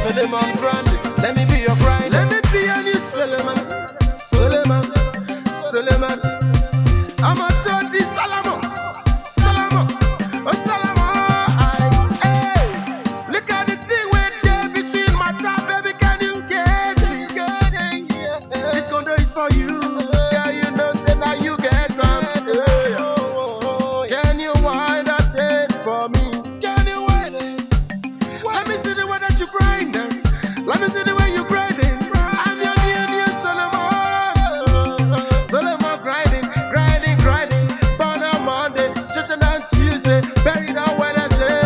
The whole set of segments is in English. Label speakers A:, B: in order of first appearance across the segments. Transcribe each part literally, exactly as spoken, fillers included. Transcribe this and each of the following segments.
A: Solomon grinding. Let me be your grinder.
B: Let me be a new Solomon, Solomon, Solomon. I'm a dirty Solomon, Solomon, oh Solomon. Hey, look at the thing we're there between my top, baby. Can you get it? This condo is for you. Yeah, you know, say now you get some. Can you wind that thing for me? Can you wind it? Let me see the way that you grind it. Let me see the way you grinding. I'm your new, new Solomon. Solomon grinding, grinding, grinding. Born on Monday, just on Tuesday, buried on Wednesday.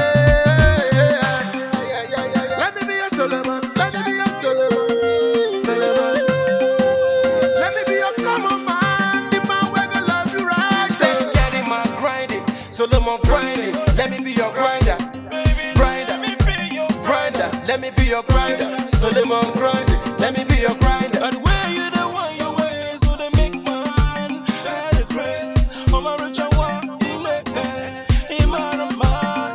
B: Let me be your Solomon. Let me be your Solomon. Solomon. Let me be your common man. The man where gonna love you right.
A: Say, get in my grinding. Solomon grinding. Let me be your grinder. Grinder. Grinder. Let me be your grinder. Solomon grinding. Let me be your grinder.
C: And where you the one you wear, so they make man better grace. I'm a rich one, him and a man.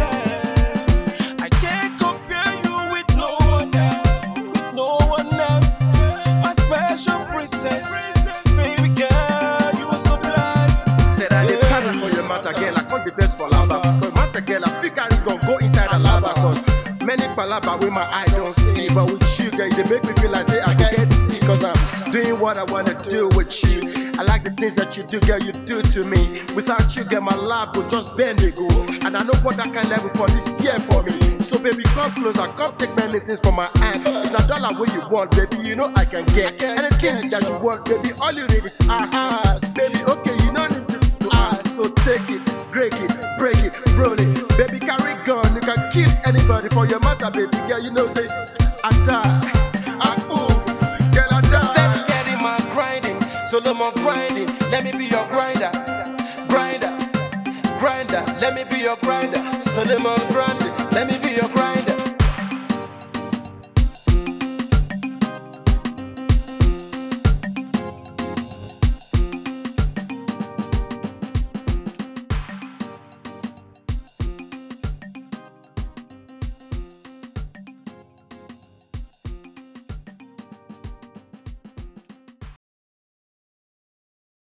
C: I can't compare you with no one else, with no one else. My special princess, baby girl, you are so blessed.
B: Said I did pattern for your matter, girl. I can't be best for lava. Cause matter, girl, I figure it gon' go inside a lava. Cause many palaba with my eye don't see. But with you, girl, they make me feel like say I can get sick. Cause I'm doing what I wanna do with you. I like the things that you do, girl, you do to me. Without you, girl, my life will just bend and go. And I know what that can level for this year for me. So baby, come closer, come take many things from my hand. It's a dollar what you want, baby, you know I can get anything that you want, baby. All you need is ass, baby. Okay, you don't need to, to ask, so take it, break it, break it, roll it, baby. Carry gun, you can kill anybody for your matter, baby. Girl, you know say I die, I move, girl I
A: Say,
B: die.
A: get in my grinding. Solomon grinding. Let me be your grinder. Grinder. Grinder. Let me be your grinder. Solomon grinding.